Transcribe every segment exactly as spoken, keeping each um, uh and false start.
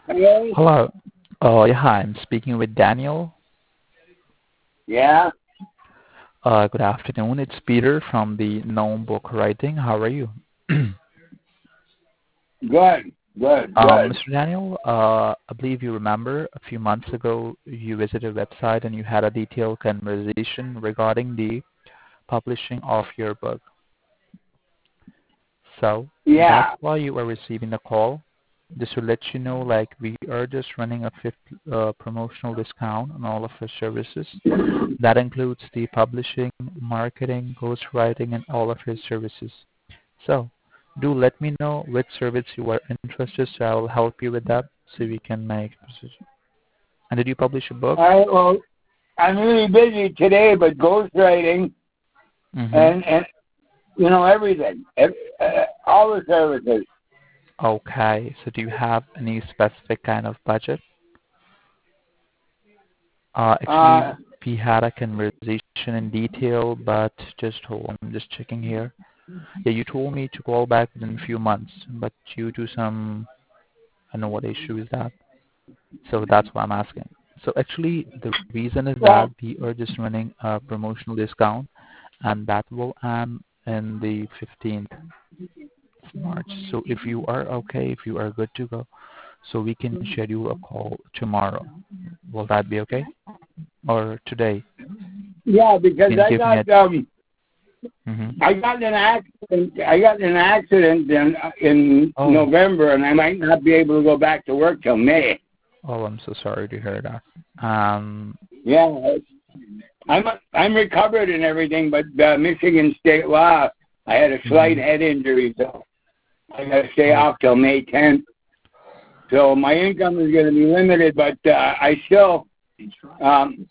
Hello? Hello. Uh, yeah, hi, I'm speaking with Daniel. Yeah? Uh, good afternoon. It's Peter from the Gnome Book Writing. How are you? Good. Good. um, Good. mister Daniel, uh, I believe you remember a few months ago you visited a website and you had a detailed conversation regarding the publishing of your book. So that's Yeah. why you are receiving the call. Just to let you know, like we are just running a fifty uh, promotional discount on all of our services. That includes the publishing, marketing, ghostwriting, and all of your services. So do let me know which service you are interested, so I will help you with that so we can make a decision. And did you publish a book? I well I'm really busy today, but ghostwriting Mm-hmm. and and you know everything, Ev uh, all the services. Okay. So do you have any specific kind of budget? Uh, actually, Uh, we had a conversation in detail, but just hold on, I'm just checking here. Yeah, you told me to call back within a few months, but due to some, I don't know what issue is that. So that's why I'm asking. So actually, the reason is well, that we are just running a promotional discount, and that will end in the fifteenth of March. So if you are okay, if you are good to go, so we can schedule a call tomorrow. Will that be okay? Or today? yeah, You because can I give me a. got um Mm-hmm. I got in an accident. I got in an accident in in Oh, November, and I might not be able to go back to work till May. oh, I'm so sorry to hear that. Um, Yeah, I'm I'm recovered and everything, but uh, Michigan state law, I had a slight mm-hmm. head injury, so I got to stay Oh, off till May tenth. So my income is going to be limited, but uh, I still, um,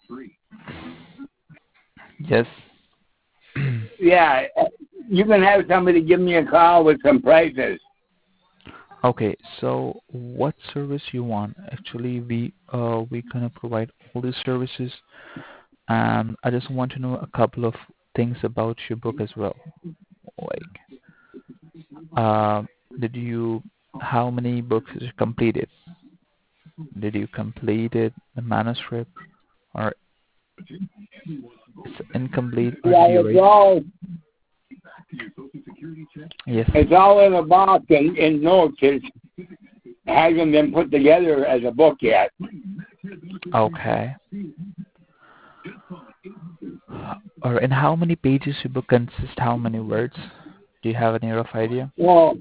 yes. yeah, you can have somebody give me a call with some prices. Okay, so what service you want? Actually, we uh we gonna provide all these services, and I just want to know a couple of things about your book as well. Like, uh, did you how many books is completed? Did you complete it, the manuscript, or it's incomplete, or Yeah, did you it's write? all Yes. it's all in a box and in notes. It hasn't been put together as a book yet. Okay. Or in how many pages your book consists? How many words? Do you have any rough idea? Well,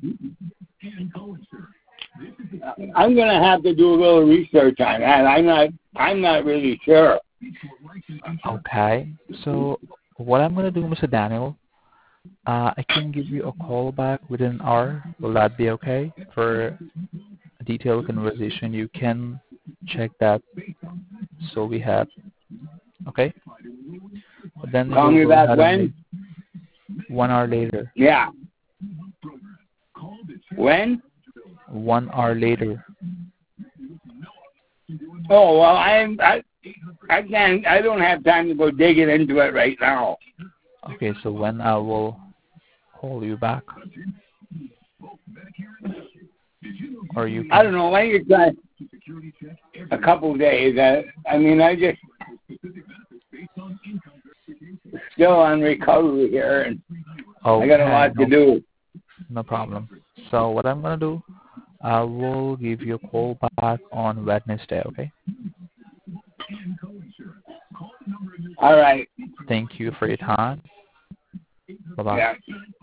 I'm going to have to do a little research on that. I'm not I'm not really sure. Okay. So what I'm gonna do, mister Daniel, uh, I can give you a call back within an hour. Will that be okay for a detailed conversation? You can check that. So we have okay. But then Call we'll me go back ahead and make when? one hour later. Yeah. When? One hour later. Oh well, I'm I I can't. I don't have time to go digging into it right now. Okay. So when I will call you back, or you I can. don't know. Why don't you try a couple of days? I, I mean, I just still on recovery here, and I got a Okay. lot to No. do. No problem. So what I'm gonna do, I will give you a call back on Wednesday. Okay. All right. Thank you for your time. Bye bye. Yeah.